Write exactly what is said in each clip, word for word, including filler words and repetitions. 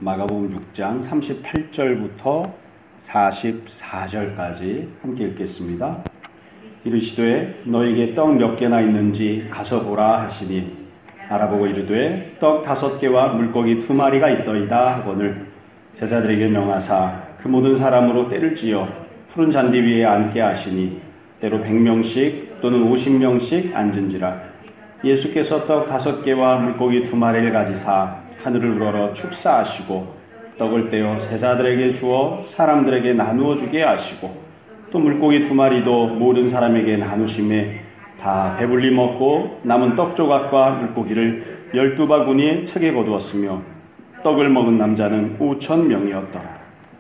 마가복음 육 장 삼십팔 절부터 사십사 절까지 함께 읽겠습니다. 이르시되 너에게 떡 몇 개나 있는지 가서 보라 하시니 알아보고 이르되 떡 다섯 개와 물고기 두 마리가 있더이다 하거늘 제자들에게 명하사 그 모든 사람으로 때를 지어 푸른 잔디 위에 앉게 하시니 때로 백 명씩 또는 오십 명씩 앉은지라. 예수께서 떡 다섯 개와 물고기 두 마리를 가지사 하늘을 우러러 축사하시고 떡을 떼어 제자들에게 주어 사람들에게 나누어 주게 하시고 또 물고기 두 마리도 모든 사람에게 나누심에 다 배불리 먹고 남은 떡 조각과 물고기를 열두 바구니에 차게 거두었으며 떡을 먹은 남자는 오천 명이었더라.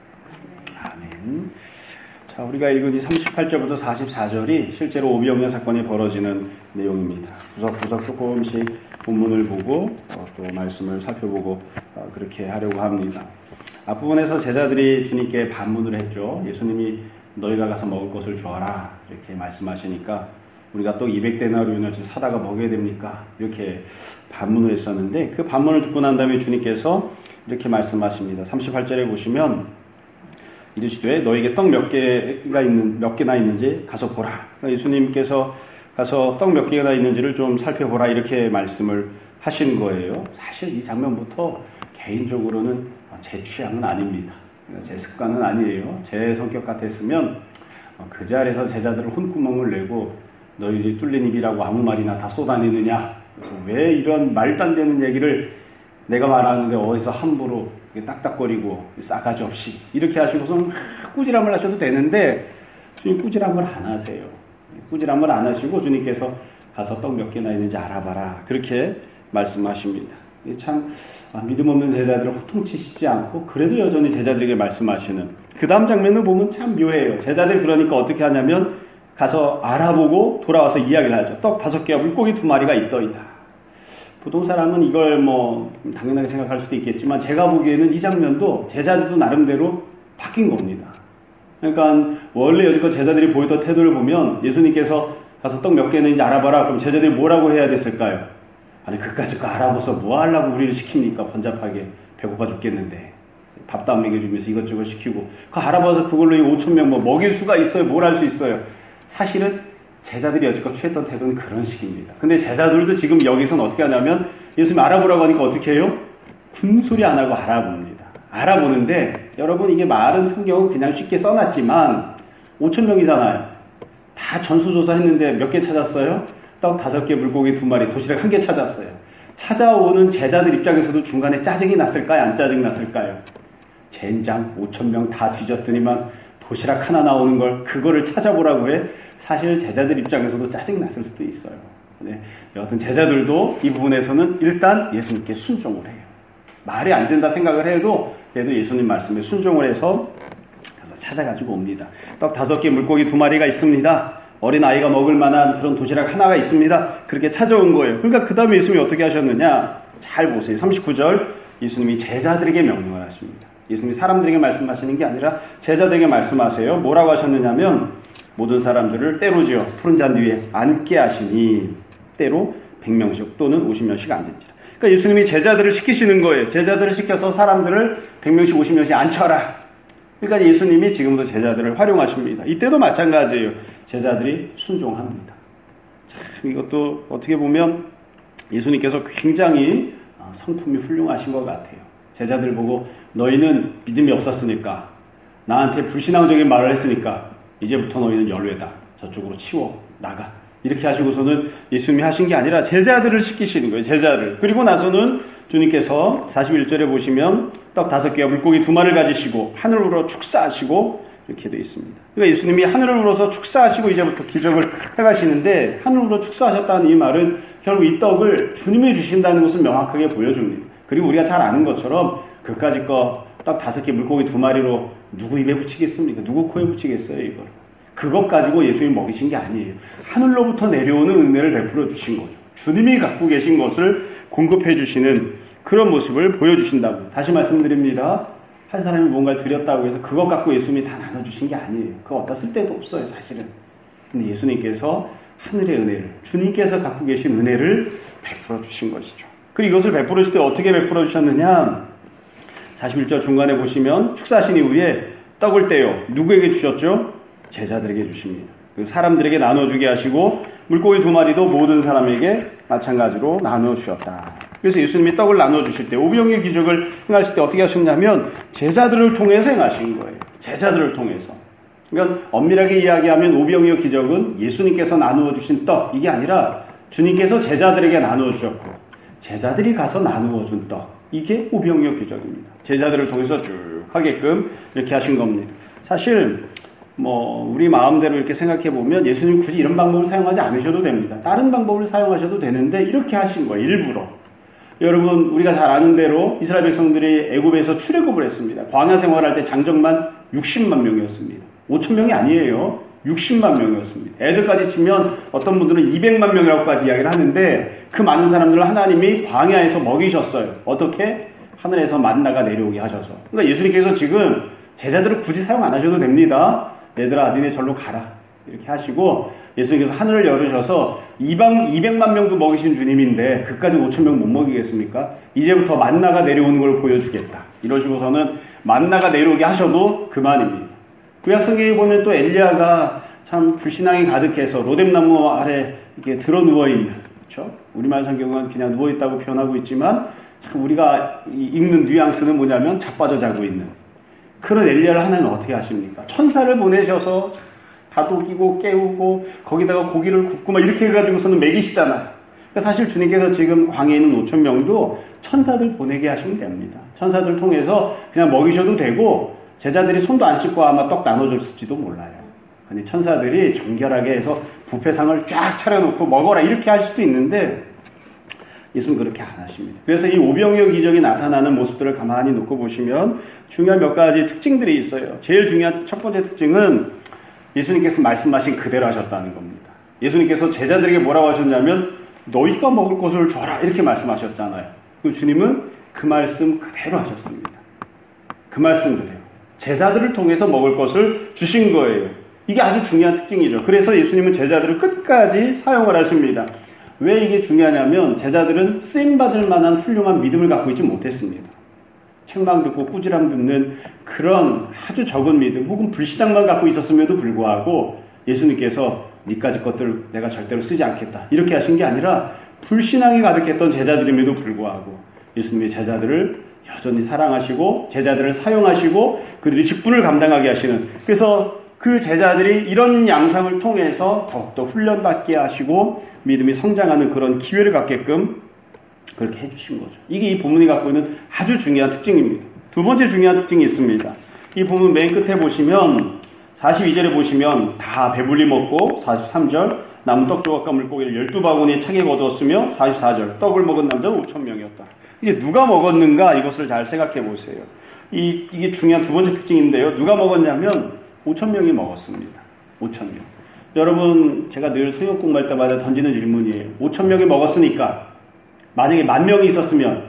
아멘. 자, 우리가 읽은 이 삼십팔 절부터 사십사 절이 실제로 오병이어 사건이 벌어지는 내용입니다. 구석구석 조금씩 본문을 보고 어, 또 말씀을 살펴보고 어, 그렇게 하려고 합니다. 앞부분에서 제자들이 주님께 반문을 했죠. 예수님이 너희가 가서 먹을 것을 주어라 이렇게 말씀하시니까 우리가 또 이백 데나리온어치 사다가 먹여야 됩니까? 이렇게 반문을 했었는데 그 반문을 듣고 난 다음에 주님께서 이렇게 말씀하십니다. 삼십팔 절에 보시면 이르시되 너에게 떡 몇 개가 있는 몇 개나 있는지 가서 보라. 그러니까 예수님께서 가서 떡 몇 개나 있는지를 좀 살펴보라 이렇게 말씀을 하신 거예요. 사실 이 장면부터 개인적으로는 제 취향은 아닙니다. 제 습관은 아니에요. 제 성격 같았으면 그 자리에서 제자들을 혼구멍을 내고 너희들이 뚫린 입이라고 아무 말이나 다 쏟아내느냐. 그래서 왜 이런 말도 안 되는 얘기를 내가 말하는데 어디서 함부로 딱딱거리고 싸가지 없이 이렇게 하시고서 꾸지람을 하셔도 되는데 주님 꾸지람을 안 하세요. 꾸지람을 안 하시고 주님께서 가서 떡 몇 개나 있는지 알아봐라 그렇게 말씀하십니다. 참 믿음 없는 제자들을 호통치시지 않고 그래도 여전히 제자들에게 말씀하시는 그 다음 장면을 보면 참 묘해요. 제자들이 그러니까 어떻게 하냐면 가서 알아보고 돌아와서 이야기를 하죠. 떡 다섯 개와 물고기 두 마리가 있더이다. 보통 사람은 이걸 뭐 당연하게 생각할 수도 있겠지만 제가 보기에는 이 장면도 제자들도 나름대로 바뀐 겁니다. 그러니까 원래 여지껏 제자들이 보이던 태도를 보면 예수님께서 가서 떡 몇 개 있는지 알아봐라. 그럼 제자들이 뭐라고 해야 됐을까요? 아니 그까짓 거 알아봐서 뭐 하려고 우리를 시킵니까? 번잡하게 배고파 죽겠는데 밥도 안 먹여주면서 이것저것 시키고 그 알아봐서 그걸로 오천 명 뭐 먹일 수가 있어요? 뭘 할 수 있어요? 사실은 제자들이 여지껏 취했던 태도는 그런 식입니다. 근데 제자들도 지금 여기서는 어떻게 하냐면 예수님 알아보라고 하니까 어떻게 해요? 군소리 안 하고 알아봅니다. 알아보는데 여러분 이게 말은 성경은 그냥 쉽게 써놨지만 오천 명이잖아요. 다 전수조사 했는데 몇 개 찾았어요? 떡 다섯 개, 물고기 두 마리, 도시락 한 개 찾았어요. 찾아오는 제자들 입장에서도 중간에 짜증이 났을까요? 안 짜증 났을까요? 젠장 오천 명 다 뒤졌더니만 도시락 하나 나오는 걸 그거를 찾아보라고 해? 사실 제자들 입장에서도 짜증이 났을 수도 있어요. 네. 여하튼 제자들도 이 부분에서는 일단 예수님께 순종을 해요. 말이 안 된다 생각을 해도 그래도 예수님 말씀에 순종을 해서 가서 찾아가지고 옵니다. 떡 다섯 개, 물고기 두 마리가 있습니다. 어린 아이가 먹을 만한 그런 도시락 하나가 있습니다. 그렇게 찾아온 거예요. 그러니까 그 다음에 예수님이 어떻게 하셨느냐? 잘 보세요. 삼십구 절 예수님이 제자들에게 명령을 하십니다. 예수님이 사람들에게 말씀하시는 게 아니라 제자들에게 말씀하세요. 뭐라고 하셨느냐면 모든 사람들을 때로 지어 푸른 잔디 위에 앉게 하시니 때로 백 명씩 또는 오십 명씩 앉은지라. 그러니까 예수님이 제자들을 시키시는 거예요. 제자들을 시켜서 사람들을 백 명씩 오십 명씩 앉혀라. 그러니까 예수님이 지금도 제자들을 활용하십니다. 이때도 마찬가지예요. 제자들이 순종합니다. 참 이것도 어떻게 보면 예수님께서 굉장히 성품이 훌륭하신 것 같아요. 제자들 보고 너희는 믿음이 없었으니까 나한테 불신앙적인 말을 했으니까 이제부터 너희는 열외다. 저쪽으로 치워 나가. 이렇게 하시고서는 예수님이 하신 게 아니라 제자들을 시키시는 거예요. 제자를. 그리고 나서는 주님께서 사십일 절에 보시면 떡 다섯 개와 물고기 두 마리를 가지시고 하늘을 우러 축사하시고 이렇게 되어 있습니다. 그러니까 예수님이 하늘을 우러서 축사하시고 이제부터 기적을 해가시는데 하늘을 우러 축사하셨다는 이 말은 결국 이 떡을 주님이 주신다는 것을 명확하게 보여줍니다. 그리고 우리가 잘 아는 것처럼 그까짓 거 떡 다섯 개 물고기 두 마리로 누구 입에 붙이겠습니까? 누구 코에 붙이겠어요 이걸? 그것 가지고 예수님이 먹이신 게 아니에요. 하늘로부터 내려오는 은혜를 베풀어 주신 거죠. 주님이 갖고 계신 것을 공급해 주시는 그런 모습을 보여주신다고. 다시 말씀드립니다. 한 사람이 뭔가를 드렸다고 해서 그것 갖고 예수님이 다 나눠주신 게 아니에요. 그거 어디다 쓸 데도 없어요 사실은. 근데 예수님께서 하늘의 은혜를, 주님께서 갖고 계신 은혜를 베풀어 주신 것이죠. 그리고 이것을 베풀어 주실 때 어떻게 베풀어 주셨느냐? 사십일 절 중간에 보시면 축사하신 이후에 떡을 떼어 누구에게 주셨죠? 제자들에게 주십니다. 그리고 사람들에게 나눠주게 하시고 물고기 두 마리도 모든 사람에게 마찬가지로 나눠주셨다. 그래서 예수님이 떡을 나눠주실 때 오병이어 기적을 행하실 때 어떻게 하셨냐면 제자들을 통해서 행하신 거예요. 제자들을 통해서. 그러니까 엄밀하게 이야기하면 오병이어 기적은 예수님께서 나누어 주신 떡 이게 아니라 주님께서 제자들에게 나누어 주셨고 제자들이 가서 나누어 준 떡 이게 오병이어 기적입니다. 제자들을 통해서 쭉 하게끔 이렇게 하신 겁니다. 사실 뭐 우리 마음대로 이렇게 생각해 보면 예수님 굳이 이런 방법을 사용하지 않으셔도 됩니다. 다른 방법을 사용하셔도 되는데 이렇게 하신 거예요. 일부러. 여러분 우리가 잘 아는 대로 이스라엘 백성들이 애굽에서 출애굽을 했습니다. 광야 생활할 때 장정만 육십만 명이었습니다. 오천 명이 아니에요. 육십만 명이었습니다. 애들까지 치면 어떤 분들은 이백만 명이라고까지 이야기를 하는데 그 많은 사람들을 하나님이 광야에서 먹이셨어요. 어떻게? 하늘에서 만나가 내려오게 하셔서. 그러니까 예수님께서 지금 제자들을 굳이 사용 안 하셔도 됩니다. 얘들아 니네 절로 가라. 이렇게 하시고 예수님께서 하늘을 열으셔서 이방 이백만 명도 먹이신 주님인데 그까지 오천 명 못 먹이겠습니까? 이제부터 만나가 내려오는 걸 보여주겠다. 이러시고서는 만나가 내려오게 하셔도 그만입니다. 구약성경에 보면 또 엘리야가 참 불신앙이 가득해서 로뎀나무 아래 이렇게 들어 누워있는, 그렇죠? 우리말 성경은 그냥 누워있다고 표현하고 있지만 참 우리가 읽는 뉘앙스는 뭐냐면 자빠져 자고 있는 그런 엘리야를 하나님은 어떻게 하십니까? 천사를 보내셔서 다독이고 깨우고 거기다가 고기를 굽고 막 이렇게 해가지고서는 먹이시잖아요. 그러니까 사실 주님께서 지금 광야에 있는 오천 명도 천사들 보내게 하시면 됩니다. 천사들 통해서 그냥 먹이셔도 되고 제자들이 손도 안 씻고 아마 떡 나눠줬을지도 몰라요. 근데 천사들이 정결하게 해서 뷔페상을 쫙 차려놓고 먹어라 이렇게 할 수도 있는데 예수는 그렇게 안 하십니다. 그래서 이 오병이어 기적이 나타나는 모습들을 가만히 놓고 보시면 중요한 몇 가지 특징들이 있어요. 제일 중요한 첫 번째 특징은 예수님께서 말씀하신 그대로 하셨다는 겁니다. 예수님께서 제자들에게 뭐라고 하셨냐면 너희가 먹을 것을 줘라 이렇게 말씀하셨잖아요. 그 주님은 그 말씀 그대로 하셨습니다. 그 말씀 그대로. 제자들을 통해서 먹을 것을 주신 거예요. 이게 아주 중요한 특징이죠. 그래서 예수님은 제자들을 끝까지 사용을 하십니다. 왜 이게 중요하냐면 제자들은 쓰임받을 만한 훌륭한 믿음을 갖고 있지 못했습니다. 책망 듣고 꾸지람 듣는 그런 아주 적은 믿음 혹은 불신앙만 갖고 있었음에도 불구하고 예수님께서 니까지 것들 내가 절대로 쓰지 않겠다 이렇게 하신 게 아니라 불신앙이 가득했던 제자들임에도 불구하고 예수님의 제자들을 여전히 사랑하시고 제자들을 사용하시고 그들이 직분을 감당하게 하시는, 그래서 그 제자들이 이런 양상을 통해서 더욱더 훈련받게 하시고 믿음이 성장하는 그런 기회를 갖게끔 그렇게 해주신 거죠. 이게 이 본문이 갖고 있는 아주 중요한 특징입니다. 두 번째 중요한 특징이 있습니다. 이 본문 맨 끝에 보시면 사십이 절에 보시면 다 배불리 먹고 사십삼 절 남은 떡 조각과 물고기를 열두 바구니에 차게 거두었으며 사십사 절 떡을 먹은 남자는 오천 명이었다. 이제 누가 먹었는가 이것을 잘 생각해 보세요. 이, 이게 중요한 두 번째 특징인데요. 누가 먹었냐면 오천 명이 먹었습니다. 오천 명. 여러분 제가 늘 성경 공부할 때마다 던지는 질문이에요. 오천 명이 먹었으니까 만약에 만 명이 있었으면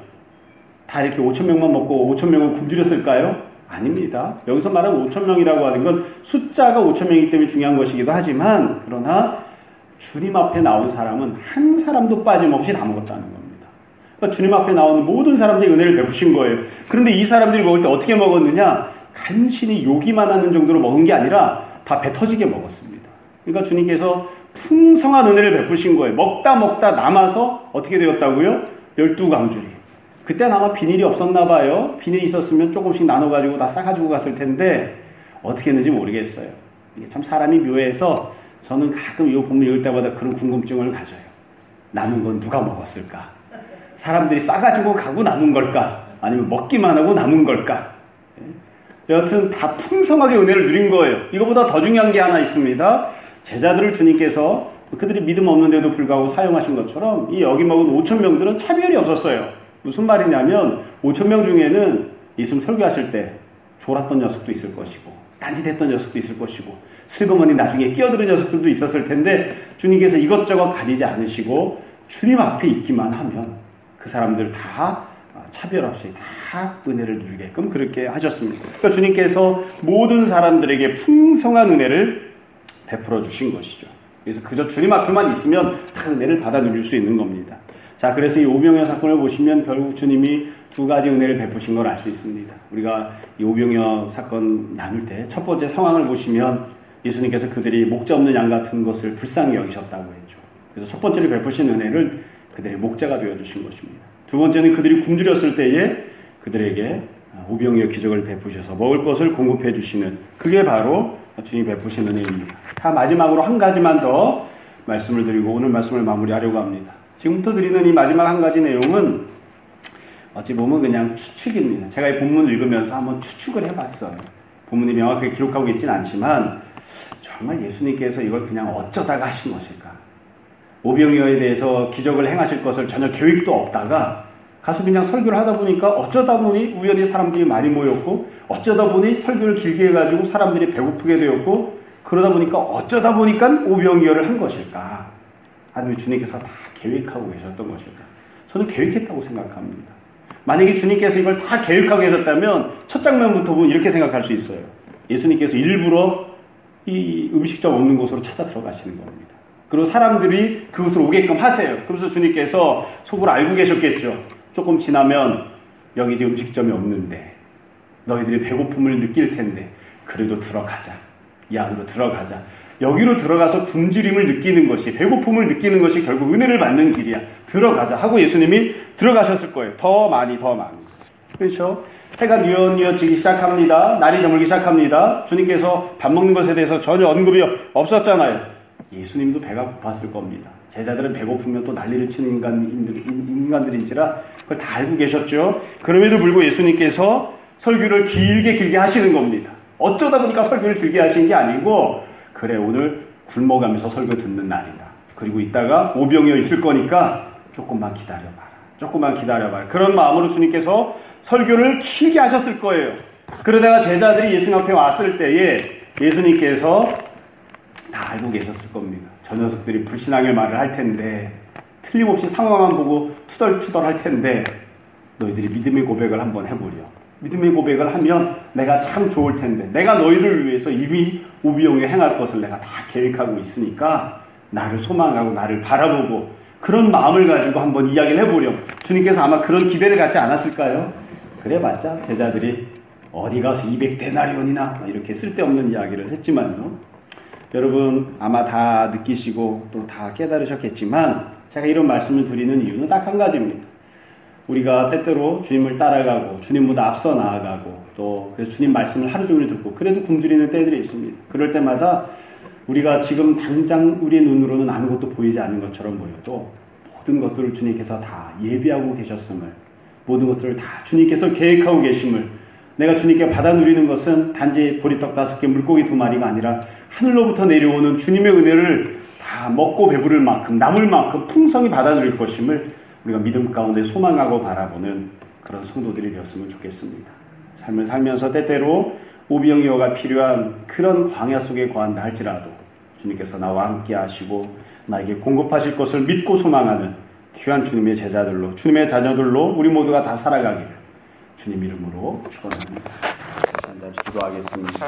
다 이렇게 오천 명만 먹고 오천 명을 굶주렸을까요? 아닙니다. 여기서 말하는 오천 명이라고 하는 건 숫자가 오천 명이기 때문에 중요한 것이기도 하지만 그러나 주님 앞에 나온 사람은 한 사람도 빠짐없이 다 먹었다는 겁니다. 그러니까 주님 앞에 나오는 모든 사람들이 은혜를 베푸신 거예요. 그런데 이 사람들이 먹을 때 어떻게 먹었느냐? 간신히 요기만 하는 정도로 먹은 게 아니라 다 배 터지게 먹었습니다. 그러니까 주님께서 풍성한 은혜를 베푸신 거예요. 먹다 먹다 남아서 어떻게 되었다고요? 열두 강줄이. 그때는 아마 비닐이 없었나 봐요. 비닐이 있었으면 조금씩 나눠가지고 다 싸가지고 갔을 텐데 어떻게 했는지 모르겠어요. 이게 참 사람이 묘해서 저는 가끔 이 본문 읽을 때마다 그런 궁금증을 가져요. 남은 건 누가 먹었을까? 사람들이 싸가지고 가고 남은 걸까? 아니면 먹기만 하고 남은 걸까? 여하튼 다 풍성하게 은혜를 누린 거예요. 이거보다 더 중요한 게 하나 있습니다. 제자들을 주님께서 그들이 믿음 없는데도 불구하고 사용하신 것처럼 이 여기 먹은 오천 명들은 차별이 없었어요. 무슨 말이냐면 오천 명 중에는 예수님 설교하실 때 졸았던 녀석도 있을 것이고 딴짓했던 녀석도 있을 것이고 슬그머니 나중에 끼어드는 녀석들도 있었을 텐데 주님께서 이것저것 가리지 않으시고 주님 앞에 있기만 하면 그 사람들 다 차별 없이 다 은혜를 누리게끔 그렇게 하셨습니다. 그러니까 주님께서 모든 사람들에게 풍성한 은혜를 베풀어 주신 것이죠. 그래서 그저 주님 앞에만 있으면 다 은혜를 받아 누릴 수 있는 겁니다. 자, 그래서 이 오병이어 사건을 보시면 결국 주님이 두 가지 은혜를 베푸신 걸 알 수 있습니다. 우리가 이 오병이어 사건 나눌 때 첫 번째 상황을 보시면 예수님께서 그들이 목자 없는 양 같은 것을 불쌍히 여기셨다고 했죠. 그래서 첫 번째로 베푸신 은혜를 그들의 목자가 되어주신 것입니다. 두 번째는 그들이 굶주렸을 때에 그들에게 오병이어 기적을 베푸셔서 먹을 것을 공급해 주시는, 그게 바로 주님이 베푸신 은혜입니다. 다 마지막으로 한 가지만 더 말씀을 드리고 오늘 말씀을 마무리하려고 합니다. 지금부터 드리는 이 마지막 한 가지 내용은 어찌 보면 그냥 추측입니다. 제가 이 본문을 읽으면서 한번 추측을 해봤어요. 본문이 명확하게 기록하고 있지는 않지만 정말 예수님께서 이걸 그냥 어쩌다가 하신 것일까? 오병이어에 대해서 기적을 행하실 것을 전혀 계획도 없다가 가서 그냥 설교를 하다 보니까 어쩌다 보니 우연히 사람들이 많이 모였고, 어쩌다 보니 설교를 길게 해가지고 사람들이 배고프게 되었고, 그러다 보니까 어쩌다 보니까 오병이어를 한 것일까? 아니면 주님께서 다 계획하고 계셨던 것일까? 저는 계획했다고 생각합니다. 만약에 주님께서 이걸 다 계획하고 계셨다면 첫 장면부터 보면 이렇게 생각할 수 있어요. 예수님께서 일부러 이 음식점 없는 곳으로 찾아 들어가시는 겁니다. 그리고 사람들이 그곳으로 오게끔 하세요. 그래서 주님께서 속으로 알고 계셨겠죠. 조금 지나면 여기 이제 음식점이 없는데 너희들이 배고픔을 느낄 텐데 그래도 들어가자. 이 안으로 들어가자. 여기로 들어가서 굶주림을 느끼는 것이, 배고픔을 느끼는 것이 결국 은혜를 받는 길이야. 들어가자 하고 예수님이 들어가셨을 거예요. 더 많이 더 많이. 그렇죠? 해가 뉘엿뉘엿지기 시작합니다. 날이 저물기 시작합니다. 주님께서 밥 먹는 것에 대해서 전혀 언급이 없었잖아요. 예수님도 배가 고팠을 겁니다. 제자들은 배고프면 또 난리를 치는 인간, 인간들인지라 그걸 다 알고 계셨죠. 그럼에도 불구하고 예수님께서 설교를 길게 길게 하시는 겁니다. 어쩌다 보니까 설교를 길게 하신 게 아니고, 그래 오늘 굶어가면서 설교 듣는 날이다. 그리고 이따가 오병이어 있을 거니까 조금만 기다려봐라. 조금만 기다려봐라. 그런 마음으로 주님께서 설교를 길게 하셨을 거예요. 그러다가 제자들이 예수님 앞에 왔을 때에 예수님께서 다 알고 계셨을 겁니다. 저 녀석들이 불신앙의 말을 할 텐데, 틀림없이 상황만 보고 투덜투덜 할 텐데 너희들이 믿음의 고백을 한번 해보려. 믿음의 고백을 하면 내가 참 좋을 텐데, 내가 너희를 위해서 이미 오병이어 행할 것을 내가 다 계획하고 있으니까 나를 소망하고 나를 바라보고 그런 마음을 가지고 한번 이야기를 해보려. 주님께서 아마 그런 기대를 갖지 않았을까요? 그래봤자 제자들이 어디 가서 이백 데나리온이나 이렇게 쓸데없는 이야기를 했지만요. 여러분 아마 다 느끼시고 또 다 깨달으셨겠지만 제가 이런 말씀을 드리는 이유는 딱 한 가지입니다. 우리가 때때로 주님을 따라가고 주님보다 앞서 나아가고 또 그래서 주님 말씀을 하루 종일 듣고 그래도 굶주리는 때들이 있습니다. 그럴 때마다 우리가 지금 당장 우리 눈으로는 아무것도 보이지 않는 것처럼 보여도 모든 것들을 주님께서 다 예비하고 계셨음을, 모든 것들을 다 주님께서 계획하고 계심을, 내가 주님께 받아 누리는 것은 단지 보리떡 다섯 개 물고기 두 마리가 아니라 하늘로부터 내려오는 주님의 은혜를 다 먹고 배부를 만큼, 남을 만큼 풍성히 받아 누릴 것임을 우리가 믿음 가운데 소망하고 바라보는 그런 성도들이 되었으면 좋겠습니다. 삶을 살면서 때때로 오병이어가 필요한 그런 광야 속에 거한다 할지라도 주님께서 나와 함께 하시고 나에게 공급하실 것을 믿고 소망하는 귀한 주님의 제자들로, 주님의 자녀들로 우리 모두가 다 살아가기를 주님 이름으로 축원합니다. 잠시 기도하겠습니다.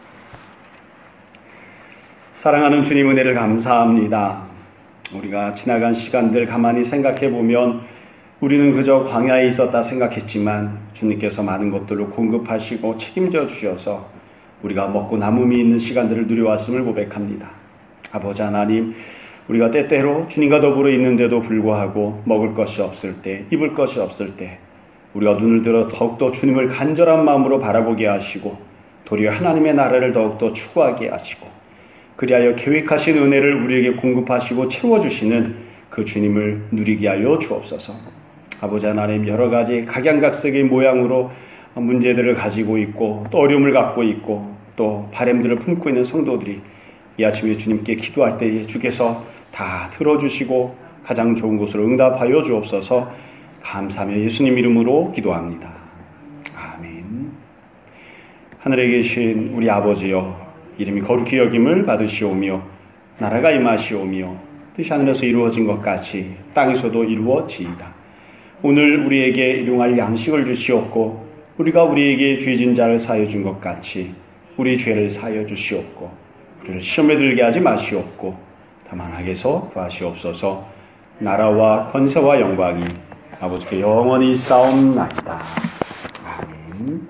사랑하는 주님 은혜를 감사합니다. 우리가 지나간 시간들 가만히 생각해 보면 우리는 그저 광야에 있었다 생각했지만 주님께서 많은 것들로 공급하시고 책임져 주셔서 우리가 먹고 남음이 있는 시간들을 누려왔음을 고백합니다. 아버지 하나님, 우리가 때때로 주님과 더불어 있는데도 불구하고 먹을 것이 없을 때, 입을 것이 없을 때 우리가 눈을 들어 더욱더 주님을 간절한 마음으로 바라보게 하시고 도리어 하나님의 나라를 더욱더 추구하게 하시고 그리하여 계획하신 은혜를 우리에게 공급하시고 채워주시는 그 주님을 누리게 하여 주옵소서. 아버지 하나님, 여러 가지 각양각색의 모양으로 문제들을 가지고 있고 또 어려움을 갖고 있고 또 바램들을 품고 있는 성도들이 이 아침에 주님께 기도할 때에 주께서 다 들어주시고 가장 좋은 곳으로 응답하여 주옵소서. 감사하며 예수님 이름으로 기도합니다. 아멘. 하늘에 계신 우리 아버지여, 이름이 거룩히 여김을 받으시오며 나라가 임하시오며 뜻이 하늘에서 이루어진 것 같이 땅에서도 이루어지이다. 오늘 우리에게 일용할 양식을 주시옵고 우리가 우리에게 죄진 자를 사하여 준 것 같이 우리 죄를 사하여 주시옵고 우리를 시험에 들게 하지 마시옵고 다만 악에서 구하시옵소서. 나라와 권세와 영광이 아버지께 영원히 싸움나이다. 아멘.